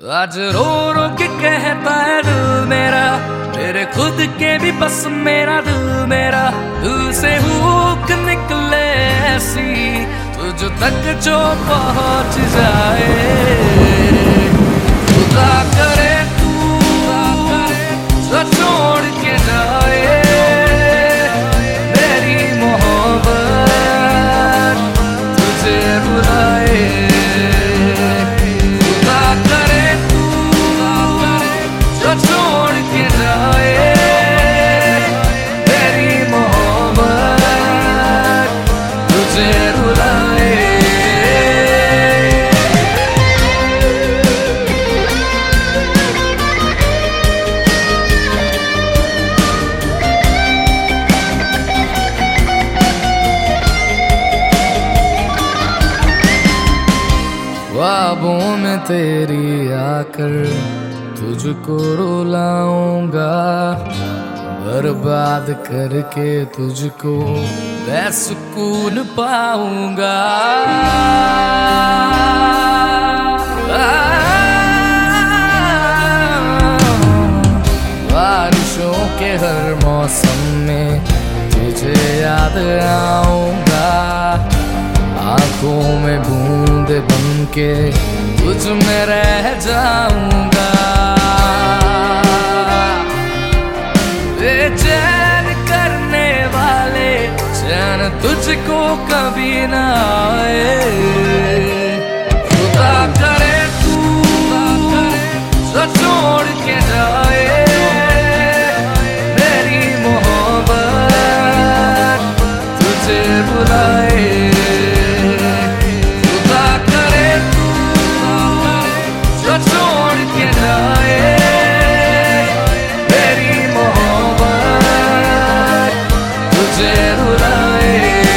आज रो रो के कहता है दिल मेरा, मेरे खुद के भी बस मेरा दिल मेरा। दिल से हुक निकले ऐसी तुझ तक जो पहुंच जाए। खुदा करे तू जो छोड़ के जाए मेरी मोहब्बत तुझे बुलाए। छोड़ के जाए मेरी मोहब्बत तुझे रुलाए। ख्वाबों में तेरी आकर तुझको रुलाऊंगा, बर्बाद करके तुझको मैं सुकून पाऊंगा। बारिशों के हर मौसम में तुझे याद आऊंगा, आंखों में बूंद बन के तुझ में रह जाऊंगा। बेचैन करने वाले चैन तुझको कभी ना आए। खुदा करे तू जो छोड़ के जाए मेरी मोहब्बत तुझे बुलाए। छोड़ के जाए मेरी मोहब्बत तुझे रुलाए।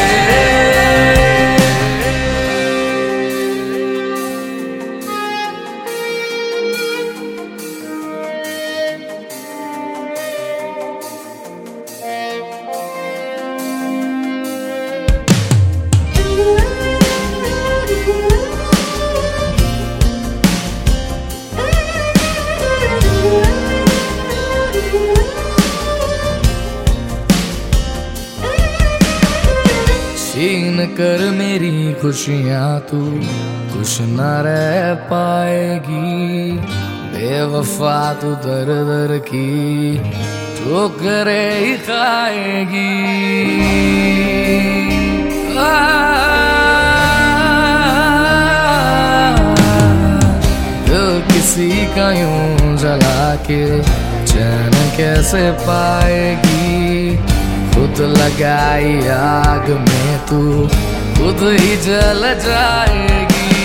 छीन कर मेरी खुशियाँ तू खुश न रह पाएगी, बेवफा तू दर दर की ठोकरे ही खाएगी। दिल किसी का यूं जला के चैन कैसे पाएगी, खुद लगाई आग में तू खुद ही जल जाएगी।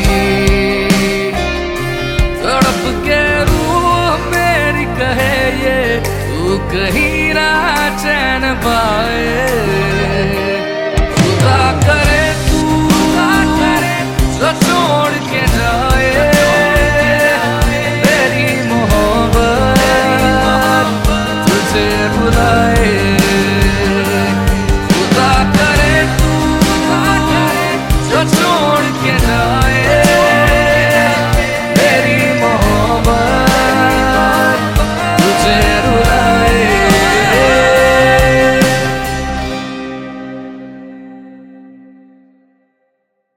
तड़प के रूह मेरी कहे ये तू कहीं ना चैन पाए।